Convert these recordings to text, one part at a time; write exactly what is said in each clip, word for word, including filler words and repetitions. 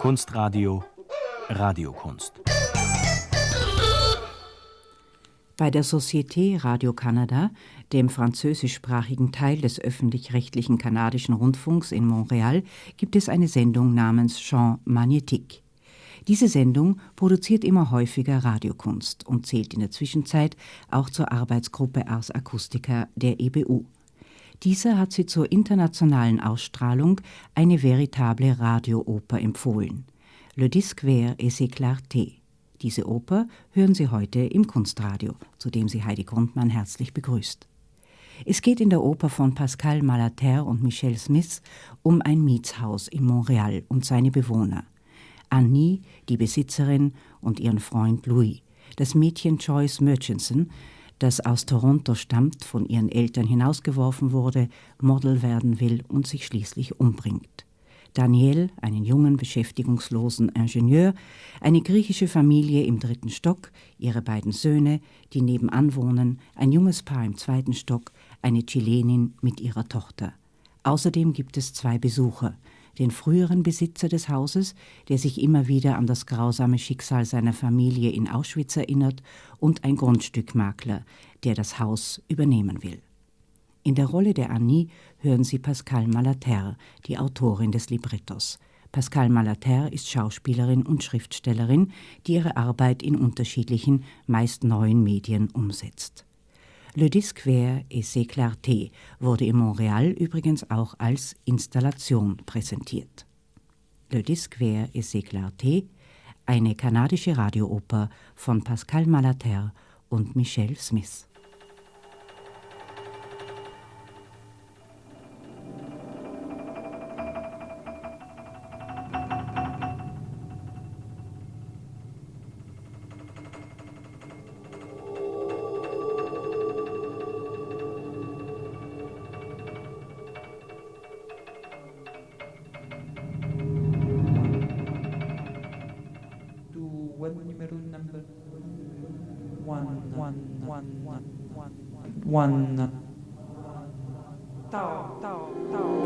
Kunstradio Radiokunst. Bei der Société Radio-Canada, dem französischsprachigen Teil des öffentlich-rechtlichen kanadischen Rundfunks in Montreal, gibt es eine Sendung namens Champ Magnétique. Diese Sendung produziert immer häufiger Radiokunst und zählt in der Zwischenzeit auch zur Arbeitsgruppe Ars Acustica der E B U. Dieser hat sie zur internationalen Ausstrahlung eine veritable Radiooper empfohlen. Le Disque Vert et ses Clartés. Diese Oper hören Sie heute im Kunstradio, zu dem Sie Heidi Grundmann herzlich begrüßt. Es geht in der Oper von Pascal Malater und Michel Smith um ein Mietshaus in Montreal und seine Bewohner. Annie, die Besitzerin, und ihren Freund Louis, das Mädchen Joyce Murchison, das aus Toronto stammt, von ihren Eltern hinausgeworfen wurde, Model werden will und sich schließlich umbringt. Daniel, einen jungen, beschäftigungslosen Ingenieur, eine griechische Familie im dritten Stock, ihre beiden Söhne, die nebenan wohnen, ein junges Paar im zweiten Stock, eine Chilenin mit ihrer Tochter. Außerdem gibt es zwei Besucher, den früheren Besitzer des Hauses, der sich immer wieder an das grausame Schicksal seiner Familie in Auschwitz erinnert, und ein Grundstückmakler, der das Haus übernehmen will. In der Rolle der Annie hören Sie Pascal Malater, die Autorin des Librettos. Pascal Malater ist Schauspielerin und Schriftstellerin, die ihre Arbeit in unterschiedlichen, meist neuen Medien umsetzt. Le Disque Vert et ses Clartés wurde in Montreal übrigens auch als Installation präsentiert. Le Disque Vert et ses Clartés, eine kanadische Radiooper von Pascal Malater und Michel Smith. One. Tao, tao, tao.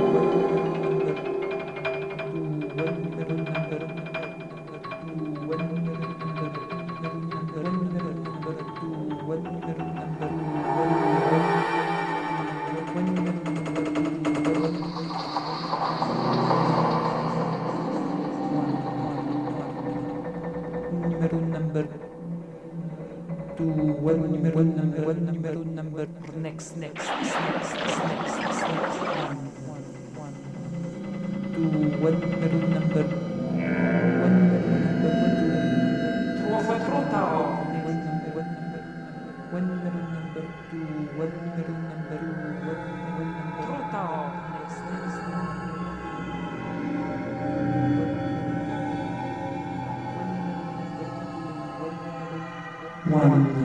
Next, next, next, next, next, next, next, one, one, one, two, one, middle number, one, middle number, trois fois trop tard, one number, one middle number, two, one middle number, one middle number, trop tard, next, next, one, one.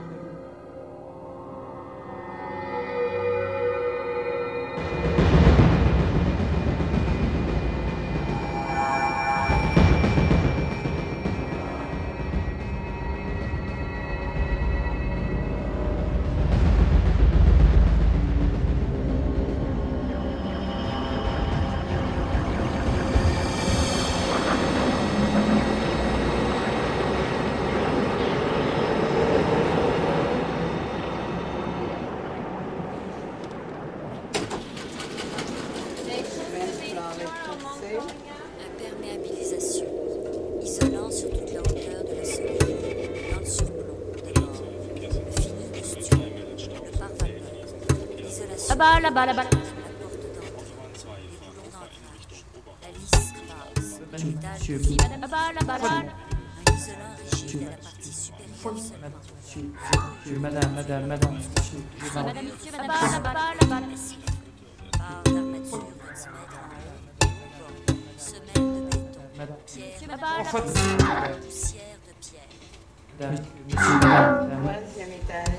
Imperméabilisation, isolant sur toute la hauteur de la solide, dans le surplomb, d'abord, le fini du studio, le pare-vapeur, l'isolation, là-bas, là-bas, là-bas. la porte d'entrée, les boulons d'ancrage, la lisse basse, l'étage Monsieur, fibre, Là-bas, là-bas, là-bas. un isolant rigide à la partie supérieure seulement. Monsieur, monsieur, madame, madame, madame, monsieur, je vais Madame, monsieur, madame, là-bas, là-bas, là-bas. Barre d'armature vingt mètres en haut, semelle de béton, madame, pierre, Là-bas, trois là-bas. fois, poussière de pierre. madame, monsieur, madame, madame. Troisième étage.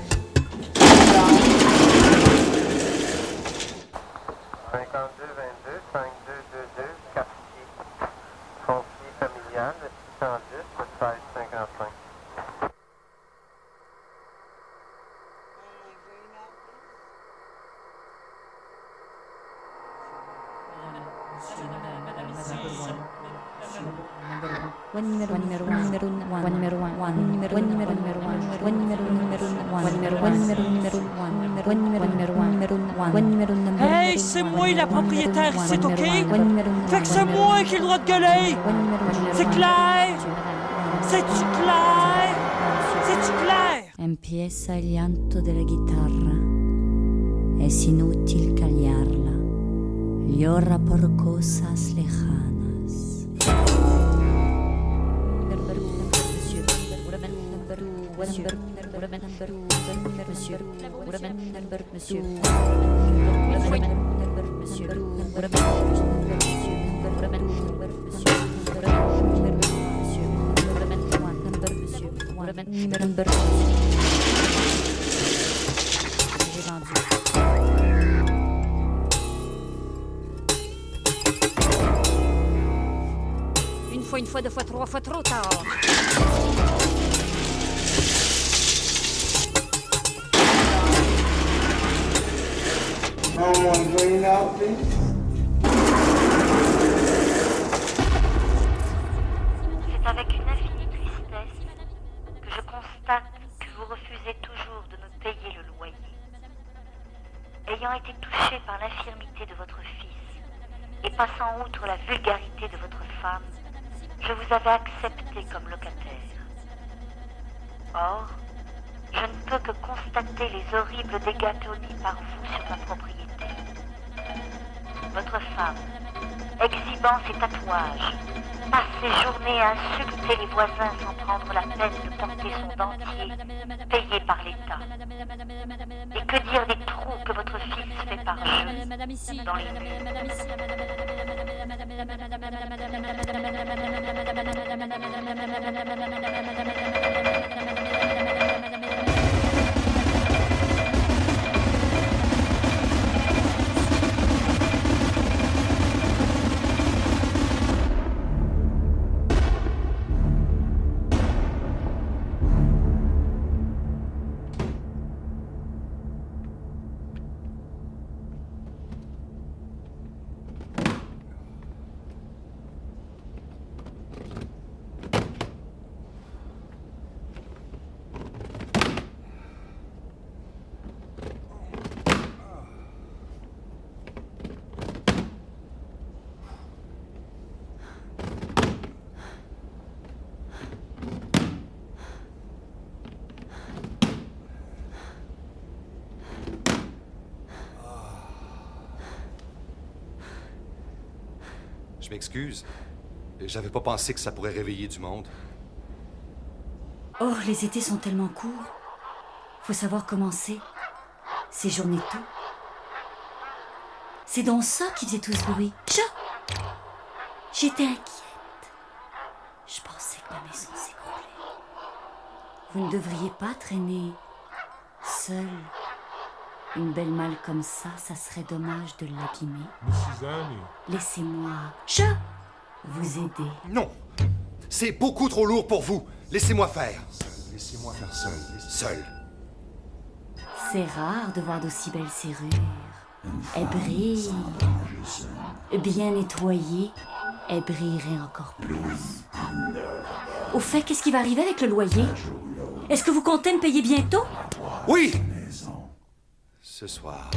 cinquante-deux vingt-deux, cinquante-deux vingt-deux, quartier foncier familial, six cent dix, seize cinquante-cinq. Monsieur, madame, madame, madame, madame, madame, Hey, c'est moi la propriétaire, c'est ok? Fait que c'est moi qui ai le droit de gueuler! C'est clair? C'est-tu clair? C'est-tu clair? Empieza il llanto della chitarra. Es inútil callarla. Llora por cosas lejanas. Une fois, une fois, deux fois, trois fois, trop tard. No one going out, please. C'est avec une infinie tristesse que je constate que vous refusez toujours de me payer le loyer. Ayant été touché par l'infirmité de votre fils et passant outre la vulgarité de votre femme, je vous avais accepté comme locataire. Or, je ne peux que constater les horribles dégâts commis par vous sur ma propriété. Votre femme, exhibant ses tatouages, passe ses journées à insulter les voisins sans prendre la peine de porter son dentier, payé par l'État. Et que dire des trous que votre fils fait par jeu dans les murs? Je m'excuse. J'avais pas pensé que ça pourrait réveiller du monde. Oh, les étés sont tellement courts. Faut savoir commencer. Ces journées tôt. C'est donc ça qui faisait tout ce bruit. Chat! J'étais inquiète. Je pensais que ma maison s'écroulait. Vous ne devriez pas traîner seule. Une belle malle comme ça, ça serait dommage de l'abîmer. missus Annie. Laissez-moi, chat, vous aider. Non! C'est beaucoup trop lourd pour vous. Laissez-moi faire. Laissez-moi faire seul. Seul. C'est rare de voir d'aussi belles serrures. Elles brillent. Bien nettoyées, elles brilleraient encore plus. Au fait, qu'est-ce qui va arriver avec le loyer? Est-ce que vous comptez me payer bientôt? Oui! Ce soir.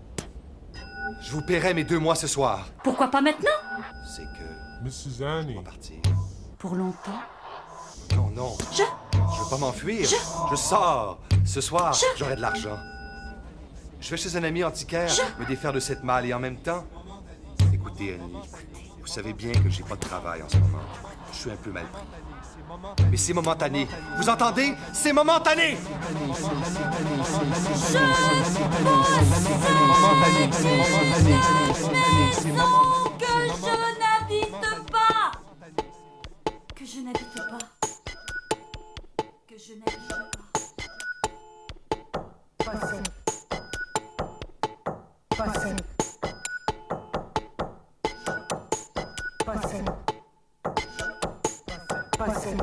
Je vous paierai mes deux mois ce soir. Pourquoi pas maintenant? C'est que... missus Annie. On va partir. Pour longtemps? Non, non. Je... Je veux pas m'enfuir. Je... Je sors. Ce soir, Je... j'aurai de l'argent. Je vais chez un ami antiquaire Je... me défaire de cette malle et en même temps... Écoutez, Annie, vous savez bien que j'ai pas de travail en ce moment. Je suis un peu mal pris. Mais c'est momentané. Vous entendez? C'est momentané! Que je n'habite pas! Que je n'habite pas. Que je n'habite pas. Passez. Passez. Passez. Passez.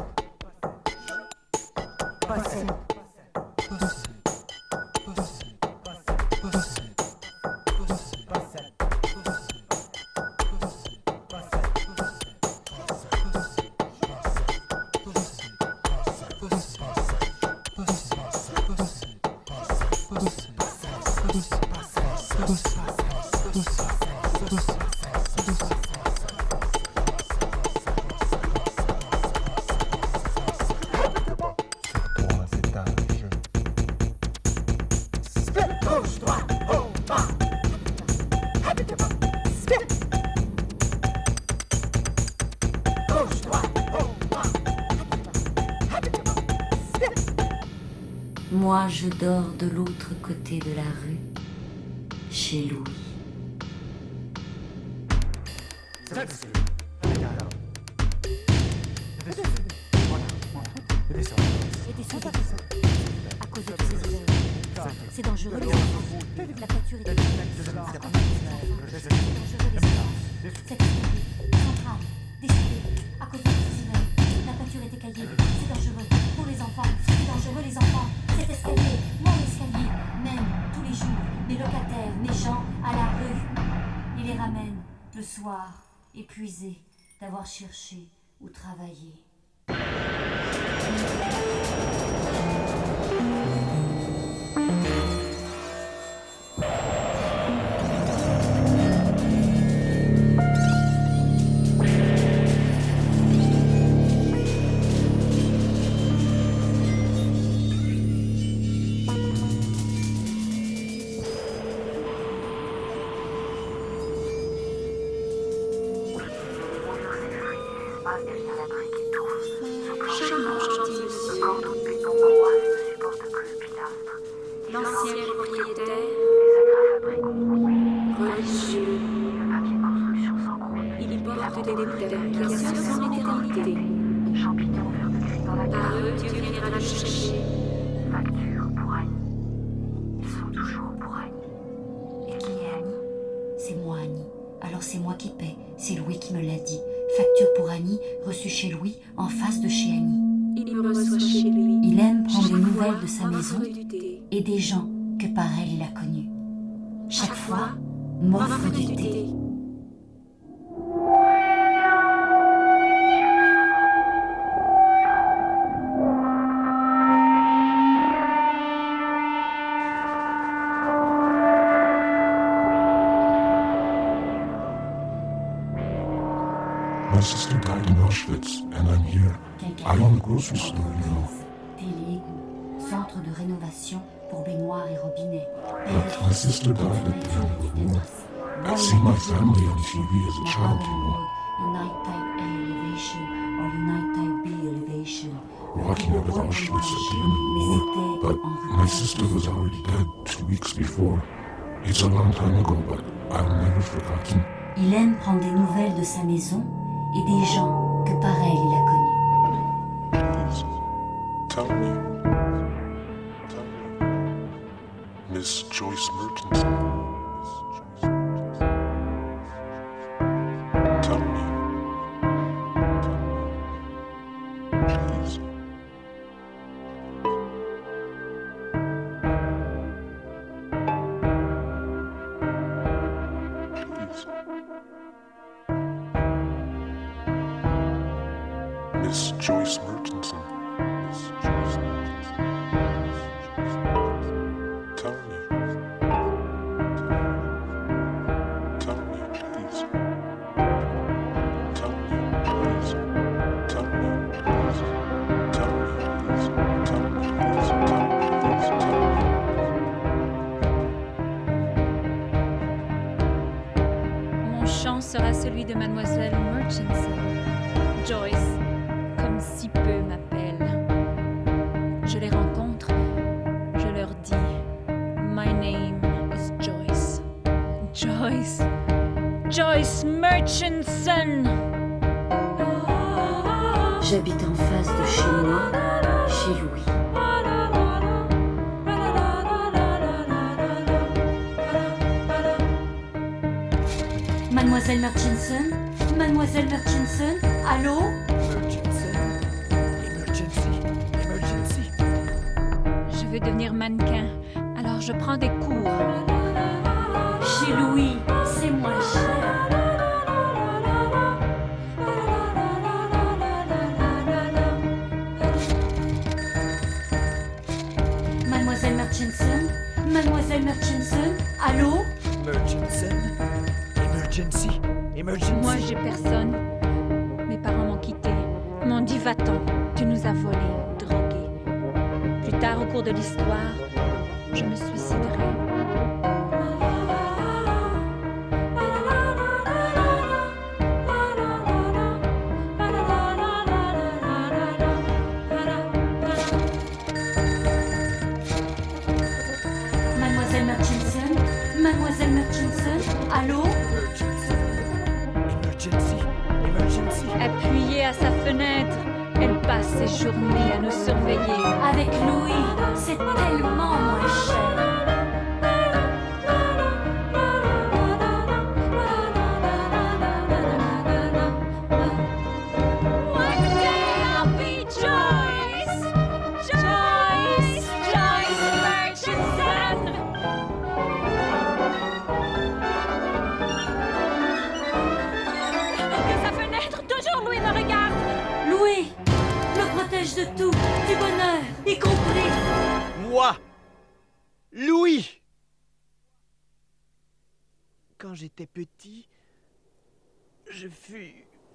Passez. Moi, je dors de l'autre côté de la rue, chez Louis. À cause de tous ces élèves. C'est dangereux les enfants. La pâture est dangereuse les enfants. Cette centrale, décidée, à cause de tous ces élèves. La pâture est écaillée. C'est dangereux pour les enfants. C'est dangereux les enfants. Cet escalier, mon escalier, mène tous les jours mes locataires, mes gens à la rue. Il les ramène le soir, épuisés d'avoir cherché ou travaillé. L'ancien propriétaire, religieux, il porte des détails qui assurent son éternité. Par eux, Dieu viendra le chercher. Facture pour Annie. Ils sont toujours pour Annie. Et qui est Annie? C'est moi, Annie. Alors c'est moi qui paie. C'est Louis qui me l'a dit. Facture pour Annie, reçue chez Louis, en face de chez Annie. Il me reçoit chez lui. Il aime prendre des nouvelles de sa maison et des gens que par elle il a connus. Chaque fois, m'offre du thé. My sister died in Auschwitz, and I'm here. I own a grocery store, you know. Télé égout, centre de rénovation pour baignoires et robinets. But my sister died at the end of the war. I've seen my family on T V as a child, you know. Unite type A elevation or Unite type B elevation. Walking out of Auschwitz at the end of the war. But my sister was already dead two weeks before. It's a long time ago, but I'll never forgotten. Il aime prendre des nouvelles de sa maison et des gens que par elle il a connus. Please, tell me. Tell me. Miss Joyce Murchison. Tell me. Tell me. Please. Miss Joyce Murchison. Miss Joyce Murchison. Tell me. Tell me, please. Tell me, please. Tell me, please. Tell me, please. Tell me, please. Tell me, please. Tell me. Mon chant sera celui de Mademoiselle Murchison. Joyce, comme si peu m'appellent. Je les rencontre, je leur dis My name is Joyce. Joyce, Joyce Murchison. J'habite en face de chez moi, chez Louis. Mademoiselle Murchison, Mademoiselle Murchison, allô? Je veux devenir mannequin, alors je prends des cours. Chez Louis, c'est moins cher. Mademoiselle Murchison, Mademoiselle Murchison, allô? Murchison, emergency, emergency. Moi, j'ai personne. Mes parents m'ont quitté, m'ont dit va-t'en, tu nous as volés, drogués. Plus tard, au cours de l'histoire, je me suiciderai. Mademoiselle Murchison, allô? Emergency, emergency. Appuyée à sa fenêtre, elle passe ses journées à nous surveiller. Avec Louis, c'est tellement moins cher. One day I'll be Joyce! Joyce! Joyce Murchison! De sa fenêtre, toujours Louis me regarde! Louis me protège de tout, du bonheur, y compris. Moi, Louis. Quand j'étais petit, je fus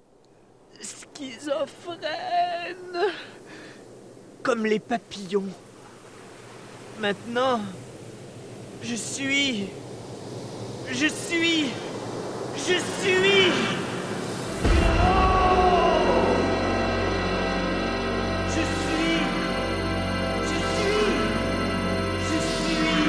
schizophrène, comme les papillons. Maintenant, je suis, je suis, je suis. Je suis, je suis, je suis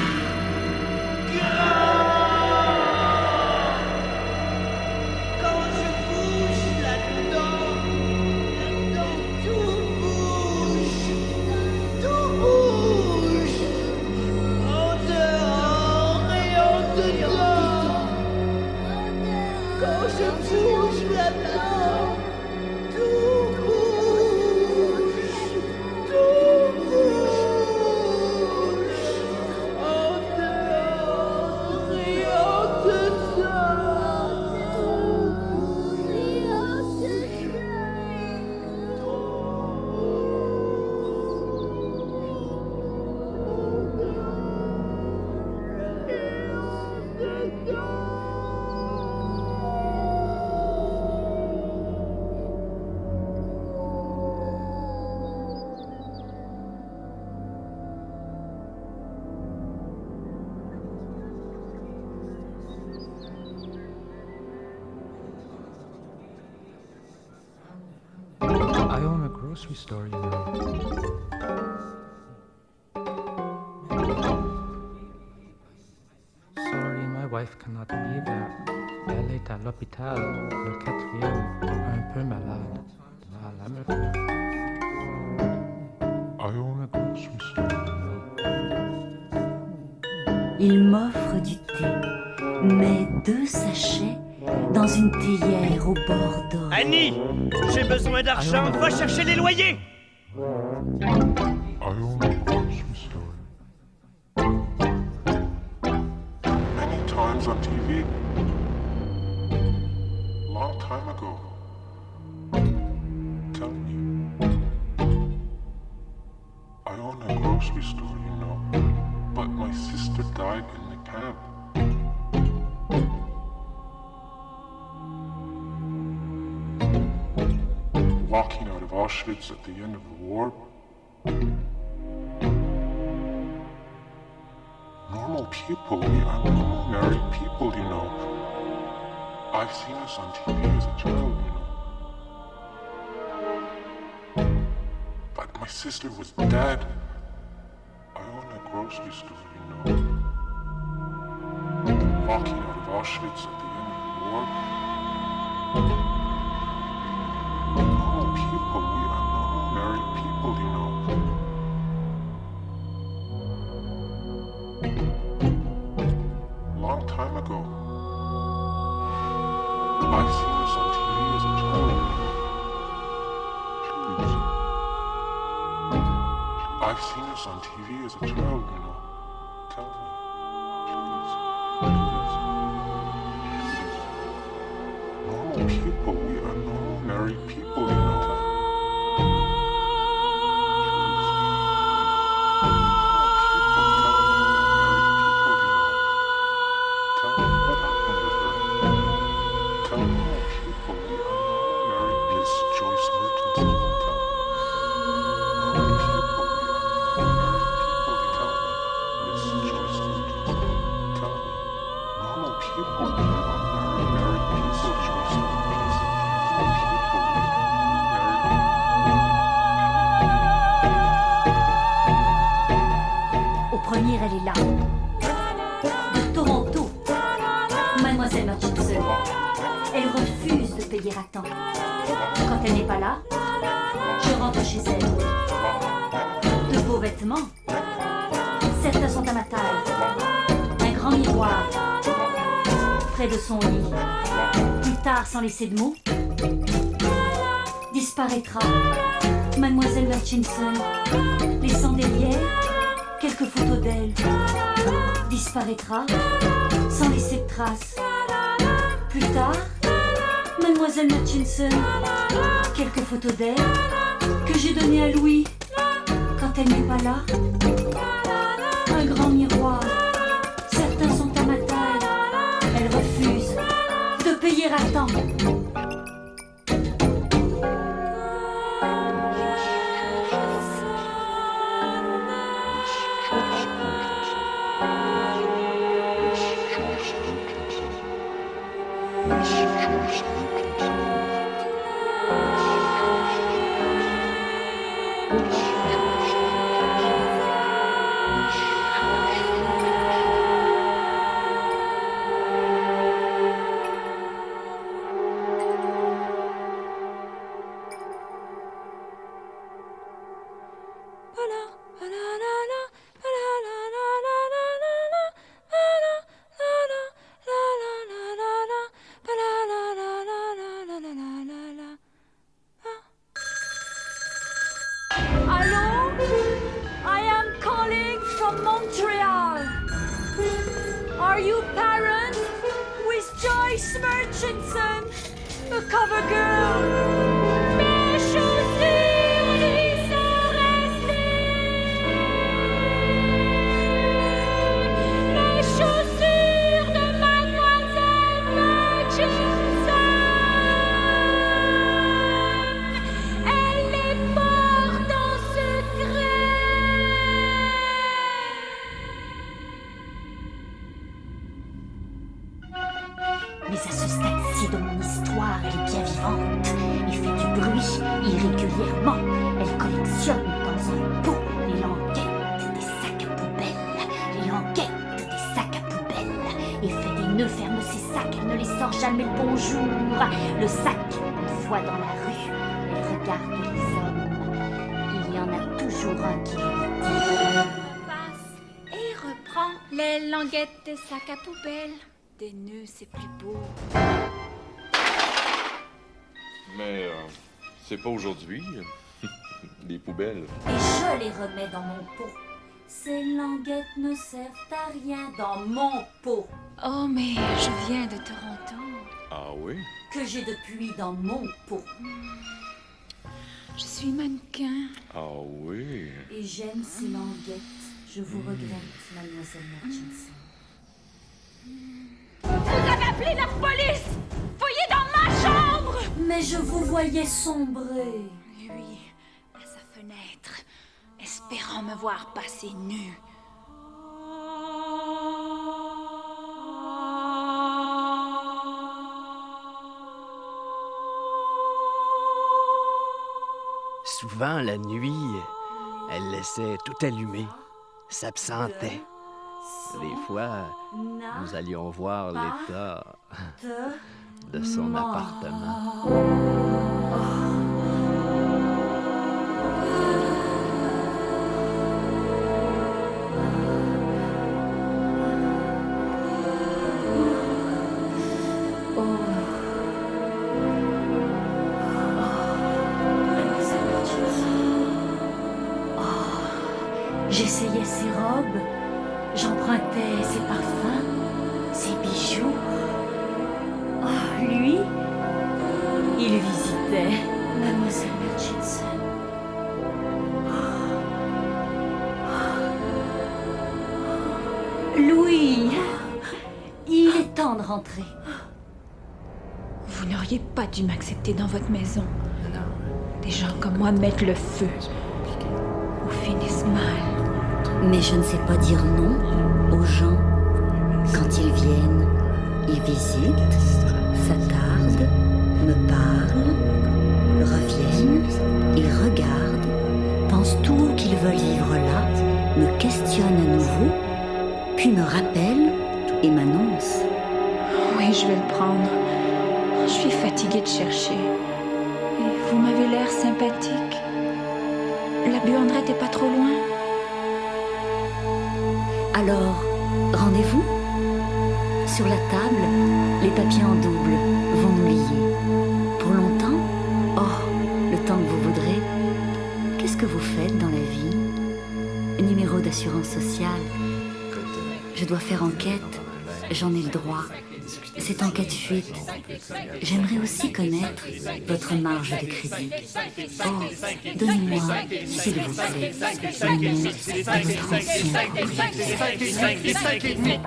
grand. Quand je bouge là-dedans, là-dedans tout bouge, tout bouge. En dehors et en dedans. Quand je bouge là-dedans, tout bouge, tout bouge. En dehors et en dedans, tout bouge et en I own a grocery store, you know. Sorry, my wife cannot be there. Elle est à l'hôpital, le quatrième, un peu malade. Ah, la me fait. I own a grocery store, you know. Il m'offre du thé, met deux sachets dans une théière au bord d'eau. Annie, j'ai besoin d'argent, va chercher les loyers. I own a grocery store. Many times on T V. Long time ago. Tell me. I own a grocery store, you know. But my sister died in the camp. Walking out of Auschwitz at the end of the war. Normal people, we are normal married people, you know. I've seen us on T V as a child, you know. But my sister was dead. I own a grocery store, you know. Walking out of Auschwitz at the end of the war. Normal people, we are normal married people, you know. Long time ago. I've seen this on T V as a child. Please. I've seen this on T V as a child, you know. Tell me. Please. Please. Normal people, we are normal married people, you know. Au premier, elle est là. De Toronto. elle n'est pas là, je rentre chez elle. De beaux vêtements, certains sont à ma taille. Un grand miroir, près de son lit. Plus tard, sans laisser de mots, disparaîtra Mademoiselle Murchison, laissant derrière quelques photos d'elle. Disparaîtra sans laisser de traces. Plus tard, Mademoiselle Murchison, quelques photos d'elle que j'ai données à Louis quand elle n'est pas là. Un grand miroir, certains sont à ma taille. Elle refuse de payer à temps. Are you parents with Joyce Murchison, the cover girl? Mes chaussures y sont restées. Les chaussures de Mademoiselle Murchison. Elle les porte en secret. Mais à ce stade-ci de mon histoire, elle est bien vivante et fait du bruit irrégulièrement. Elle collectionne dans un pot les languettes des sacs à poubelle, les languettes des sacs à poubelle, et fait des nœuds, ferme ses sacs, elle ne les sort jamais le bonjour. Le sac, une fois dans la rue, elle regarde les hommes. Il y en a toujours un qui lui dit. Passe et reprend les languettes des sacs à poubelle. Des nœuds, c'est plus beau. Mais euh, c'est pas aujourd'hui. Les poubelles. Et je les remets dans mon pot. Ces languettes ne servent à rien dans mon pot. Oh, mais je viens de Toronto. Ah oui? Que j'ai depuis dans mon pot. Je suis mannequin. Ah oui? Et j'aime ces languettes. Je vous regrette, Mademoiselle Murchison. Vous avez appelé la police! Fouillez dans ma chambre! Mais je vous voyais sombrer. Lui, à sa fenêtre, espérant me voir passer nu. Souvent, la nuit, elle laissait tout allumer, s'absentait. Des fois, nous allions voir l'état de son appartement. J'essayais ses robes, j'empruntais ses parfums, ses bijoux. Oh, lui, il visitait Mademoiselle Murchison. Louis, il est temps de rentrer. Vous n'auriez pas dû m'accepter dans votre maison. Des gens comme moi mettent le feu ou finissent mal. Mais je ne sais pas dire non aux gens. Quand ils viennent, ils visitent, s'attardent, me parlent, reviennent, ils regardent, pensent tout qu'ils veulent vivre là, me questionnent à nouveau, puis me rappellent et m'annoncent. Oui, je vais le prendre. Je suis fatiguée de chercher. Et Vous m'avez l'air sympathique. La buanderie n'est pas trop loin. Alors, rendez-vous? Sur la table, les papiers en double vont nous lier. Pour longtemps? Oh, le temps que vous voudrez. Qu'est-ce que vous faites dans la vie? Numéro d'assurance sociale. Je dois faire enquête. J'en ai le droit. C'est en cas de fuite. J'aimerais aussi connaître votre marge de crédit. Oh, donnez-moi, s'il vous plaît, le nom de votre ancien propriétaire.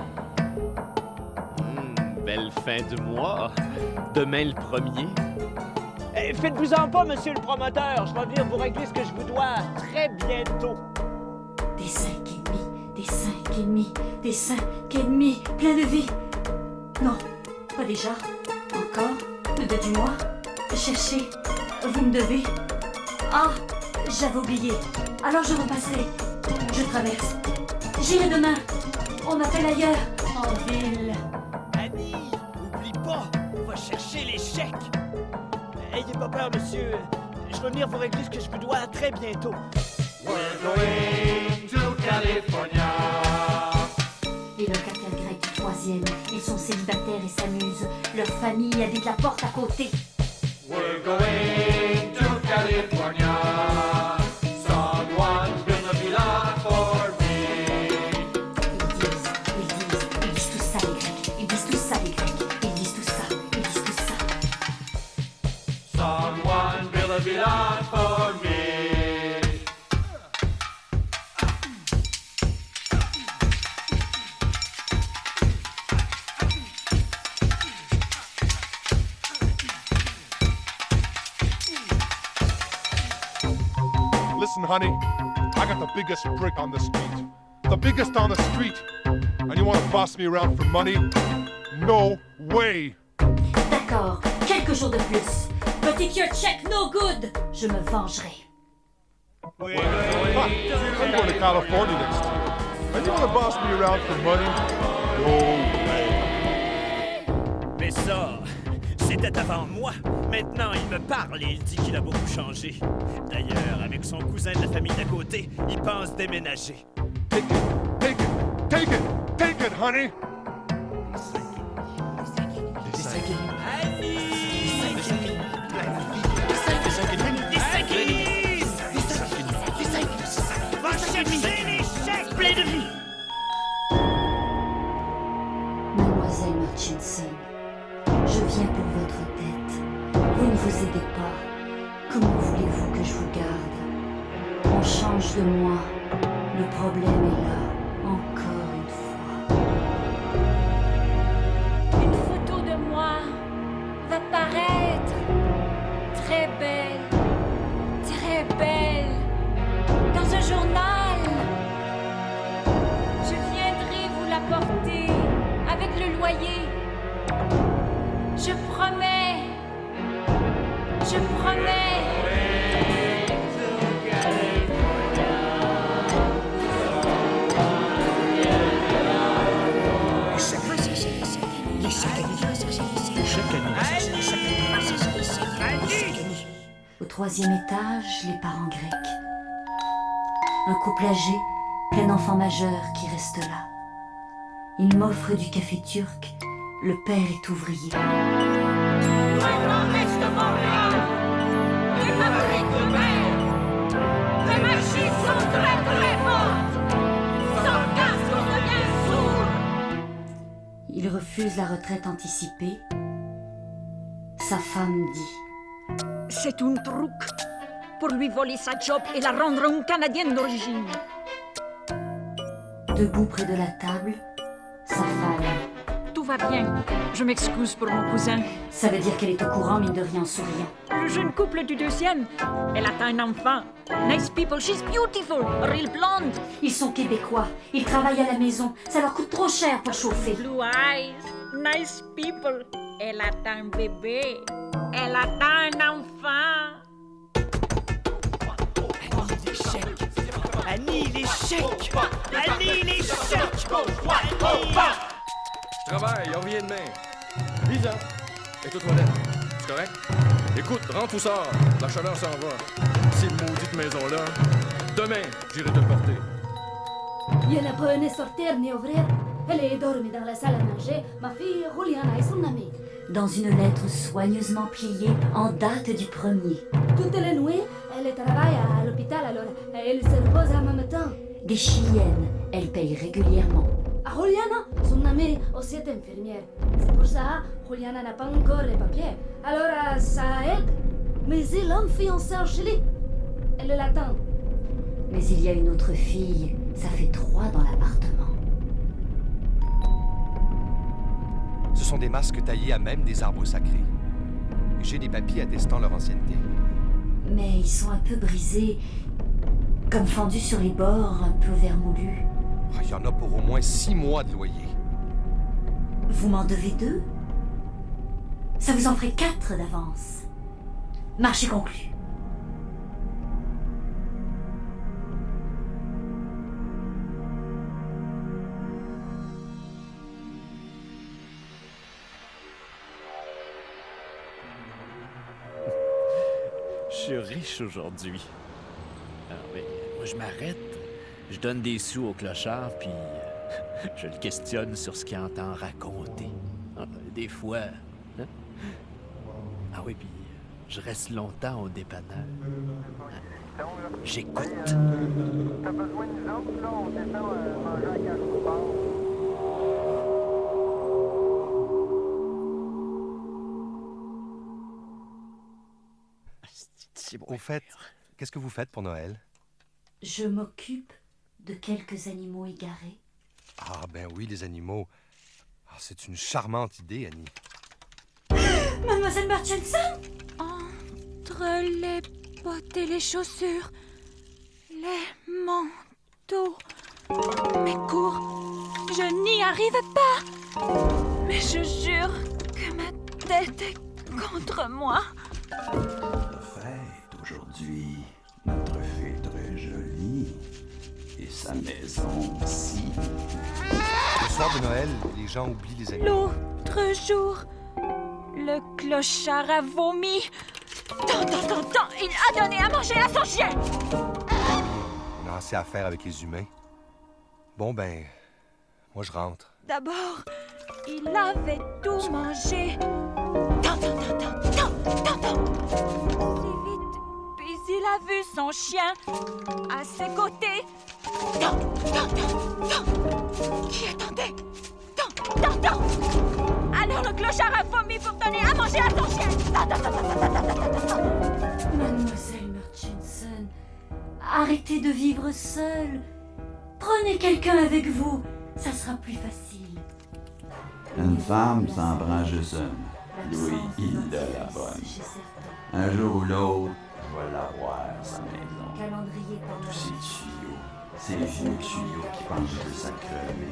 Mmh, belle fin de mois. Demain le premier. Eh, faites-vous-en pas, monsieur le promoteur. Je vais venir vous régler ce que je vous dois très bientôt. Des cinq et demi, des cinq et demi, des cinq et demi, plein de vie. Non, pas déjà. Encore, le deux du mois. Cherchez, vous me devez. Ah, j'avais oublié. Alors je repasserai. Je traverse. J'irai demain. On m'appelle ailleurs, en ville. Annie, n'oublie pas, on va chercher les chèques. Ayez pas peur, monsieur. Je vais venir vous régler ce que je vous dois très bientôt. We're going to California. Les locataires grecs du troisième, ils sont célibataires et s'amusent. Leur famille habite la porte à côté. We're going to California. Someone build a villa for me. Ils disent, ils disent, ils disent tout ça les Grecs. Ils disent tout ça les Grecs. Ils disent tout ça, ils disent tout ça. Someone build a villa for me. Listen, honey, I got the biggest brick on the street. The biggest on the street. And you want to boss me around for money? No way! D'accord, quelques jours de plus. But if your check no good, je me vengerai. Fuck, I'm going to California next year. And you want to boss me around for money? No way. Mais ça, c'était avant moi. Maintenant, il me parle et il dit qu'il a beaucoup changé. D'ailleurs, avec son cousin de la famille d'à côté, il pense déménager. Take it, take it, take it, take it, honey! Mademoiselle Murchison, je viens pour votre tête. Vous ne vous aidez pas. Comment voulez-vous que je vous garde? On change de moi. Le problème est là, encore une fois. Une photo de moi va paraître très belle, très belle, dans un journal. Je viendrai vous l'apporter avec le loyer. Je promets, je promets. Au troisième étage, les parents grecs. Un couple âgé, plein d'enfants majeurs qui restent là. Ils m'offrent du café turc. Le père est ouvrier. Les machines sont très très fortes. Sans casque, on devient sourd. Il refuse la retraite anticipée. Sa femme dit: C'est un truc pour lui voler sa job et la rendre une Canadienne d'origine. Debout près de la table, sa femme. Tout va bien. Je m'excuse pour mon cousin. Ça veut dire qu'elle est au courant, mine de rien, en souriant. Le jeune couple du deuxième, elle a un enfant. Nice people, she's beautiful, real blonde. Ils sont québécois, ils travaillent à la maison, ça leur coûte trop cher pour chauffer. Blue eyes, nice people. Elle a un bébé, elle a un enfant. Annie, les chèques! Annie, les chèques! Annie! Je travaille, on revient demain. Lisa, est aux toilettes. C'est correct? Écoute, rentre ou sors. La chaleur s'en va. Cette maudite maison-là, demain, j'irai te le porter. Je ne peux ni sortir ni ouvrir. Elle est dormie dans la salle à manger. Ma fille Juliana et son amie. Dans une lettre soigneusement pliée en date du premier. Toutes les nuits, elle travaille à l'hôpital, alors elle se repose en même temps. Des chiliennes, elle paye régulièrement. À Juliana, son amie aussi est infirmière. C'est pour ça Juliana n'a pas encore les papiers. Alors euh, ça aide. Mais il a une fiancée en Chili. Elle l'attend. Mais il y a une autre fille. Ça fait trois dans l'appartement. Ce sont des masques taillés à même des arbres sacrés. J'ai des papiers attestant leur ancienneté. Mais ils sont un peu brisés, comme fendus sur les bords, un peu vermoulus. Il y en a pour au moins six mois de loyer. Vous m'en devez deux? Ça vous en ferait quatre d'avance. Marché conclu. Je suis riche aujourd'hui. Alors, ben, moi, je m'arrête, je donne des sous au clochard, puis euh, je le questionne sur ce qu'il entend raconter. Ah, des fois... Hein? Ah oui, puis je reste longtemps au dépanneur. J'écoute. T'as besoin de nous autres, là? On descend euh, manger à Castre-Bar. Au fait, qu'est-ce que vous faites pour Noël? Je m'occupe de quelques animaux égarés. Ah, ben oui, les animaux. Ah, c'est une charmante idée, Annie. Mademoiselle Murchison! Entre les bottes et les chaussures, les manteaux, mes cours, je n'y arrive pas. Mais je jure que ma tête est contre moi. Fête aujourd'hui. Notre fée est très jolie. Et sa maison aussi. Le soir de Noël, les gens oublient les animaux. L'autre jour, le clochard a vomi. Tant, tant, tant, tant, il a donné à manger à son chien. On a assez à faire avec les humains. Bon, ben, moi je rentre. D'abord, il avait tout mangé. Tant, tant, tant, tant, tant, tant, tant. Si vite, puis il a vu son chien à ses côtés. Tant, tant, tant, tant. Qui attendait? Tant, tant, tant. Alors le clochard a vomi pour donner à manger à son chien. Tant, tant, tant, tant, tant, tant, tant, tant. Mademoiselle Murchison, arrêtez de vivre seule. Prenez quelqu'un avec vous, ça sera plus facile. Une femme s'en prend juste une. Louis, il a la bonne. Un jour ou l'autre, je vais l'avoir, sa maison. Calendrier par Tous ces tuyaux, ces vieux tuyaux qui pensent de sa crever.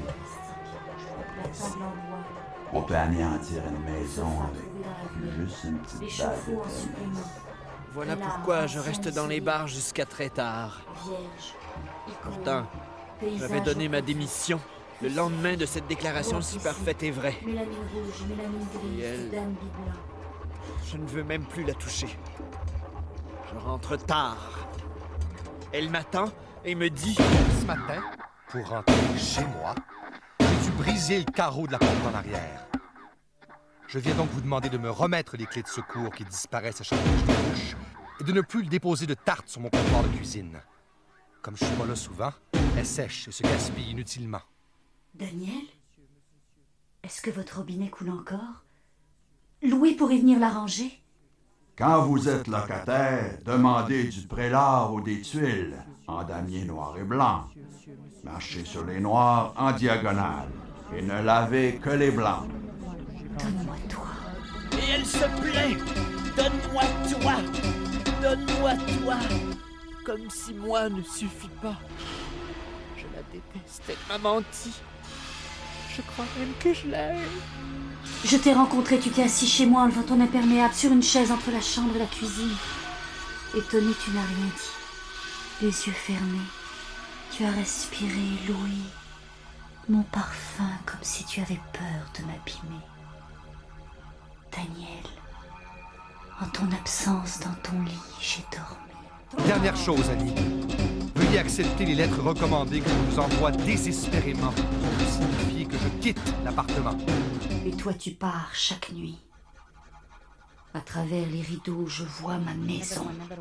On peut anéantir une maison avec juste une petite balle de tennis. Voilà pourquoi je reste dans les bars jusqu'à très tard. Pourtant, j'avais donné ma démission le lendemain de cette déclaration si parfaite et vraie. Et elle, je ne veux même plus la toucher. Je rentre tard. Elle m'attend et me dit... Ce matin, pour rentrer chez moi, j'ai dû briser le carreau de la porte en arrière. Je viens donc vous demander de me remettre les clés de secours qui disparaissent à chaque fois que je me couche et de ne plus le déposer de tarte sur mon comptoir de cuisine. Comme je suis pas là souvent, elle sèche et se gaspille inutilement. Daniel? Est-ce que votre robinet coule encore? Louis pourrait venir l'arranger? Quand vous êtes locataire, demandez du prélard ou des tuiles en damier noir et blanc. Marchez sur les noirs en diagonale et ne lavez que les blancs. Donne-moi toi. Et elle se plaint. Donne-moi toi. Donne-moi toi. Comme si moi ne suffit pas. Je la déteste. Elle m'a menti. Je crois même que je l'aime. Je t'ai rencontré, tu t'es assis chez moi en levant ton imperméable sur une chaise entre la chambre et la cuisine. Étonné, tu n'as rien dit. Les yeux fermés, tu as respiré, Louis, mon parfum, comme si tu avais peur de m'abîmer. Daniel, En ton absence, dans ton lit, j'ai dormi. Dernière chose, Annie. Veuillez accepter les lettres recommandées que je vous envoie désespérément pour vous signifier que je quitte l'appartement. Et toi, tu pars chaque nuit. À travers les rideaux, je vois ma maison.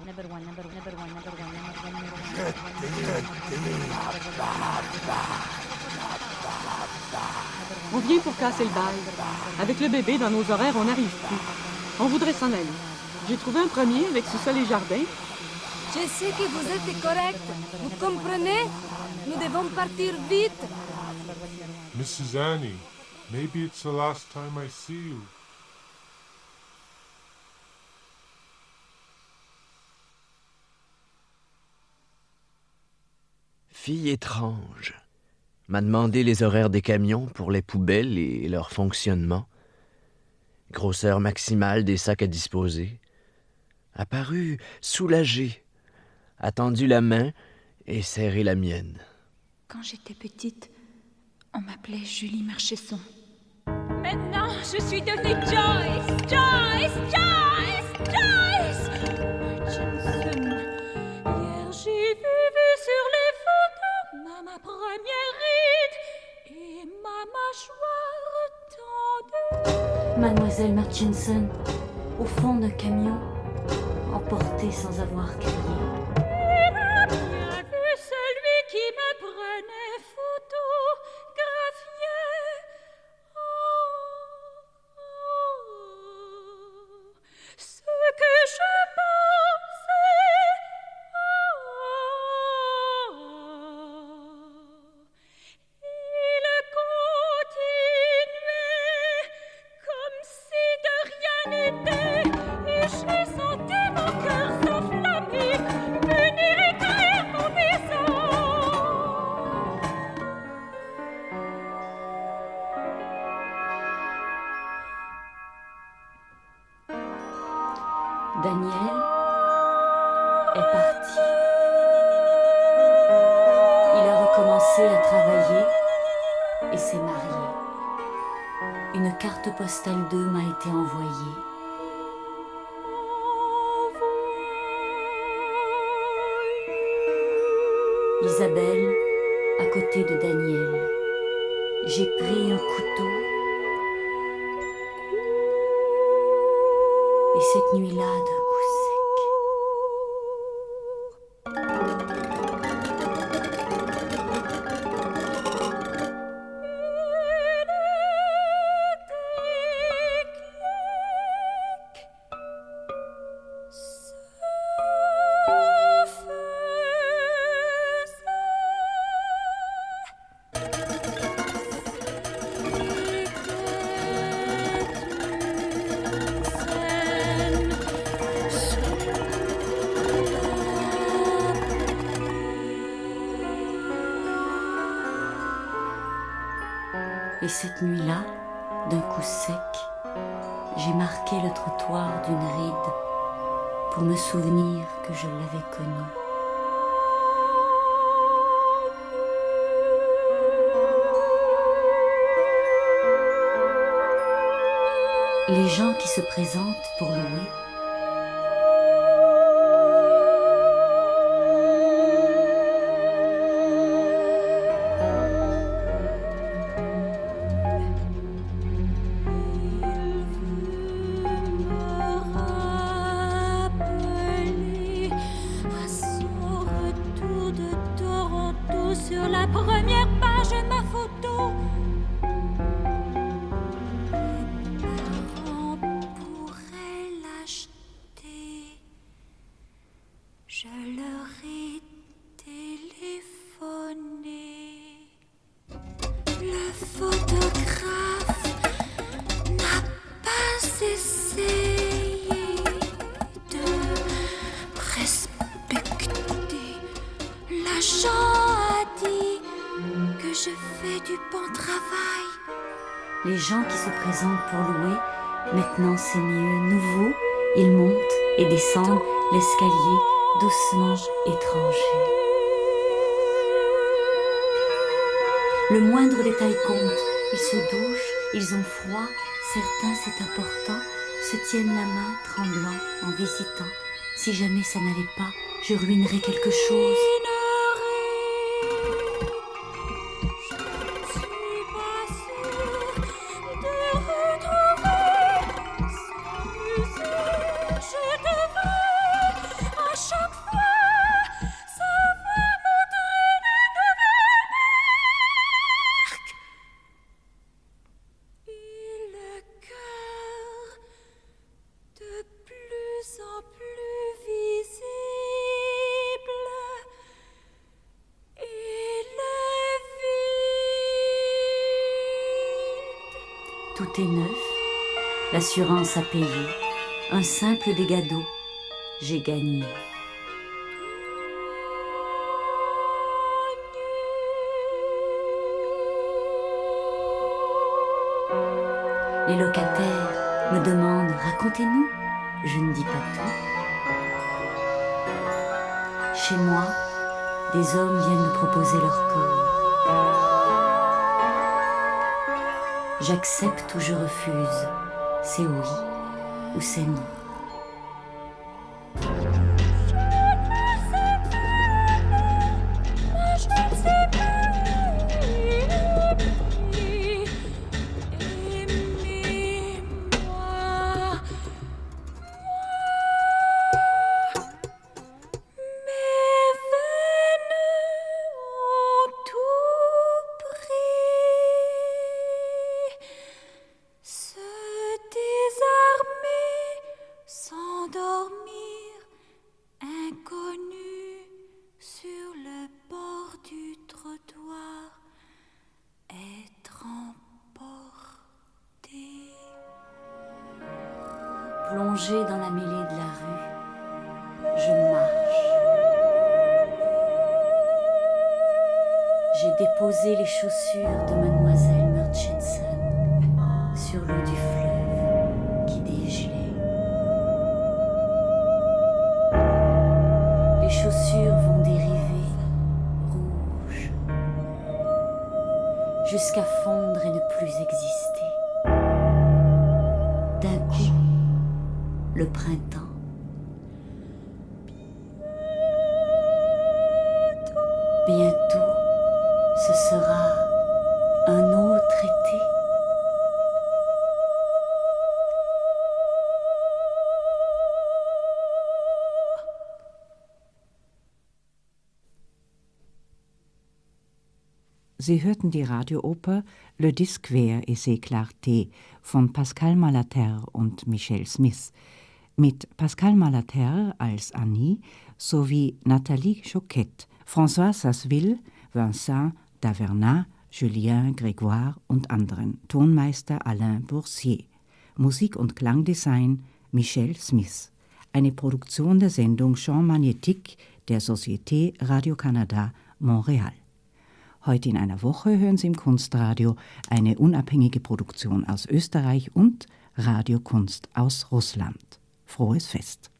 On vient pour casser le bail. Avec le bébé, dans nos horaires, on n'arrive plus. On voudrait s'en aller. J'ai trouvé un premier avec sous-sol et jardin. Je sais que vous êtes correct. Vous comprenez? Nous devons partir vite. Missus Annie, maybe it's the last time I see you. Fille étrange, m'a demandé les horaires des camions pour les poubelles et leur fonctionnement, grosseur maximale des sacs à disposer, apparu soulagé, a tendu la main et serré la mienne. Quand j'étais petite, on m'appelait Julie Marchesson. Maintenant, je suis devenue Joyce, Joyce, Joyce, Joyce Marchesson. Hier, j'ai vu, vu sur les photos ma, ma première ride et ma mâchoire tendue. Mademoiselle Marchinson, au fond d'un camion, emportée sans avoir crié. Il a bien vu celui qui me prenait photo, graphié. Oh, oh, ce que je pensais. Oh, oh, il continuait comme si de rien n'était. Et j'ai senti mon cœur s'enflammer, venir écrire mon visage. Daniel est parti. Il a recommencé à travailler et s'est marié. Une carte postale d'eux m'a été envoyée. Isabelle, à côté de Daniel. J'ai pris un couteau. Et cette nuit-là, d'un coup sec. Et cette nuit-là, d'un coup sec, j'ai marqué le trottoir d'une ride pour me souvenir que je l'avais connu. Les gens qui se présentent pour louer sur la première page de ma photo. Mes parents pourraient l'acheter. Je leur ai téléphoné. Le photographe n'a pas essayé de respecter l'agent. Je fais du bon travail. Les gens qui se présentent pour louer, maintenant c'est mieux. Nouveau, ils montent et descendent l'escalier doucement étranger. Le moindre détail compte. Ils se douchent, ils ont froid. Certains, c'est important, se tiennent la main, tremblant, en visitant. Si jamais ça n'allait pas, je ruinerais quelque chose. Tout est neuf, l'assurance a payé, un simple dégât d'eau, j'ai gagné. Les locataires me demandent « Racontez-nous », je ne dis pas tout. Chez moi, des hommes viennent me proposer leur corps. J'accepte ou je refuse, c'est oui ou c'est non. Plongée dans la mêlée de la rue, je marche. J'ai déposé les chaussures de mademoiselle Murchison sur l'eau du fleuve qui dégelait. Les chaussures vont dériver, rouges, jusqu'à fondre et ne plus exister. D'un coup, le printemps. Bientôt, ce sera un autre été. Sie hörten die Radiooper Le Disque Vert et ses Clartés von Pascal Malaterre und Michel Smith mit Pascal Malaterre als Annie sowie Nathalie Choquette, François Sasseville, Vincent Davernat, Julien Grégoire und anderen, Tonmeister Alain Boursier, Musik- und Klangdesign Michel Smith. Eine Produktion der Sendung Champ Magnétique der Société Radio-Canada Montréal. Heute in einer Woche hören Sie im Kunstradio eine unabhängige Produktion aus Österreich und Radiokunst aus Russland. Frohes Fest!